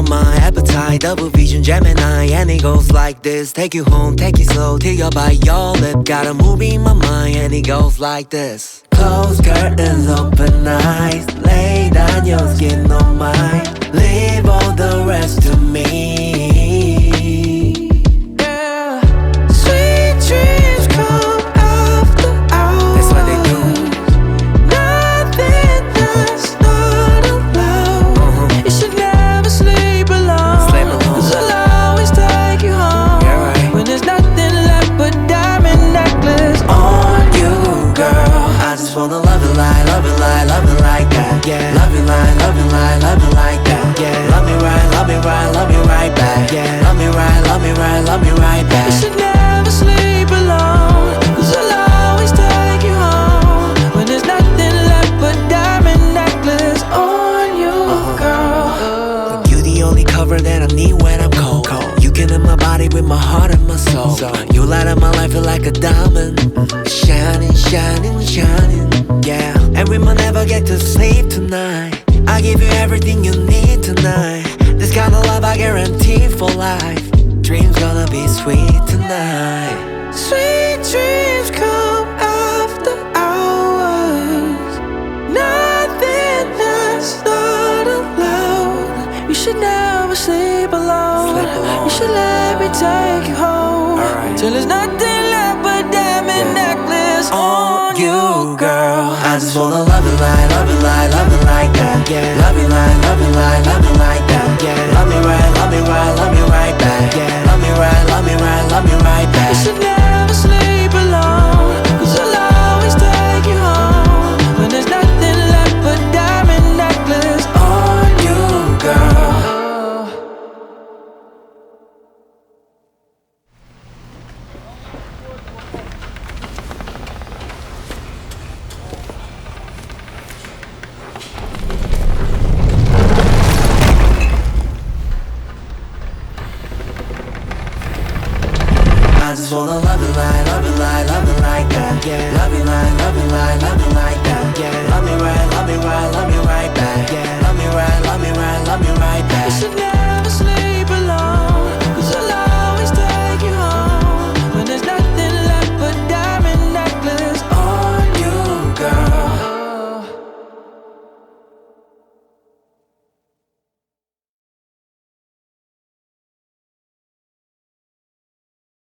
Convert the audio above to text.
my appetite. Double vision Gemini, and it goes like this. Take you home, take you slow till you bite your lip. Got a movie in my mind, and it goes like this. Close curtains, open eyes. Lay down your skin on mine. Leave all the rest to me. Sweet dreams come after hours. That's what they do. Nothing that's not allowed. You should never sleep alone. Sleep alone. 'Cause I'll always take you home. Yeah, right. When there's nothing left but diamond necklace on you, girl. I just wanna love it like, love it like, love it like that. Yeah. Love it like, love it like, love it like that. Yeah. Love me right, love me right, love me right back. Yeah. Love me right, love me right, love me right back. You should never sleep alone. 'Cause I'll always take you home. When there's nothing left but diamond necklace on you, girl. You the only cover that I need when I'm cold. You can in my body with my heart and my soul. You light up my life feel like a diamond. Shining, shining, shining. Yeah. And we might never get to sleep tonight. I give you everything you need tonight. This kind of love I guarantee for life. Dreams gonna be sweet tonight. Sweet dreams come after hours. Nothing that's not allowed. You should never sleep alone. You should let me take you home. Alright. Till there's nothing left but diamond necklace on you, girl. I just wanna love it like, love it like, love it like that. Yeah. Love it like, love it like, love it like that. Yeah.